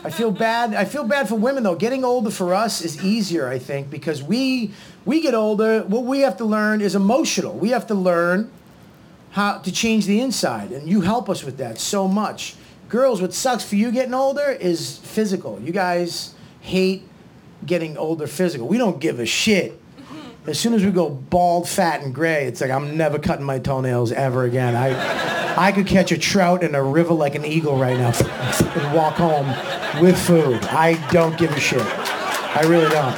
I feel bad. I feel bad for women though. Getting older for us is easier, I think, because we get older. What we have to learn is emotional. We have to learn how to change the inside, and you help us with that so much. Girls, what sucks for you getting older is physical. You guys hate getting older physical. We don't give a shit. As soon as we go bald, fat, and gray, it's like I'm never cutting my toenails ever again. I could catch a trout in a river like an eagle right now and walk home with food. I don't give a shit. I really don't.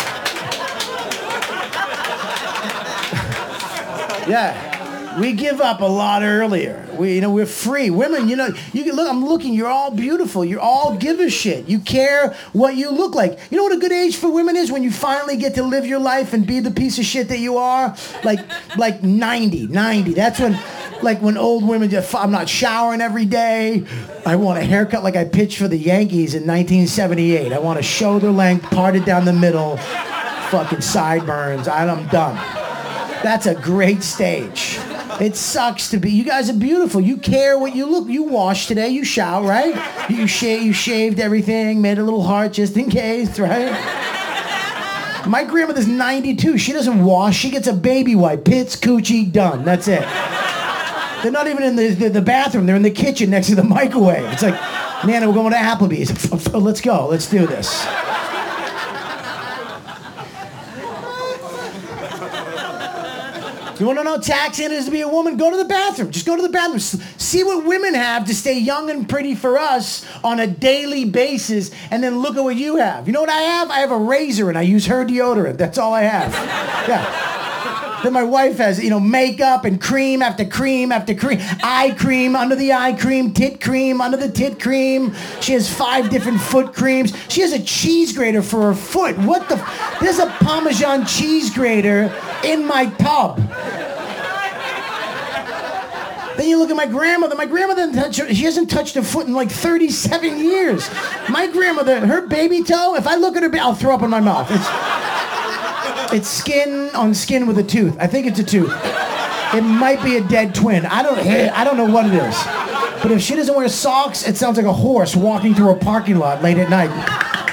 Yeah, we give up a lot earlier. We're free. Women, you can look. I'm looking. You're all beautiful. You all give a shit. You care what you look like. You know what a good age for women is? When you finally get to live your life and be the piece of shit that you are. Like 90. That's when old women just. I'm not showering every day. I want a haircut like I pitched for the Yankees in 1978. I want a shoulder length, parted down the middle, fucking sideburns. I'm done. That's a great stage. It sucks to be. You guys are beautiful. You care what you look. You washed today. You shower, right? You shaved everything. Made a little heart just in case, right? My grandmother's 92. She doesn't wash. She gets a baby wipe. Pits, coochie, done. That's it. They're not even in the bathroom. They're in the kitchen next to the microwave. It's like, Nana, we're going to Applebee's. Let's go. Let's do this. You want to know how taxing it is to be a woman? Go to the bathroom. Just go to the bathroom. See what women have to stay young and pretty for us on a daily basis, and then look at what you have. You know what I have? I have a razor, and I use her deodorant. That's all I have. Yeah. Then my wife has, makeup and cream after cream after cream. Eye cream under the eye cream, tit cream under the tit cream. She has 5 different foot creams. She has a cheese grater for her foot. There's a Parmesan cheese grater in my tub. Then you look at my grandmother. My grandmother, she hasn't touched her foot in like 37 years. My grandmother, her baby toe, if I look at her, I'll throw up in my mouth. It's skin on skin with a tooth. I think it's a tooth. It might be a dead twin. I don't know what it is. But if she doesn't wear socks, it sounds like a horse walking through a parking lot late at night.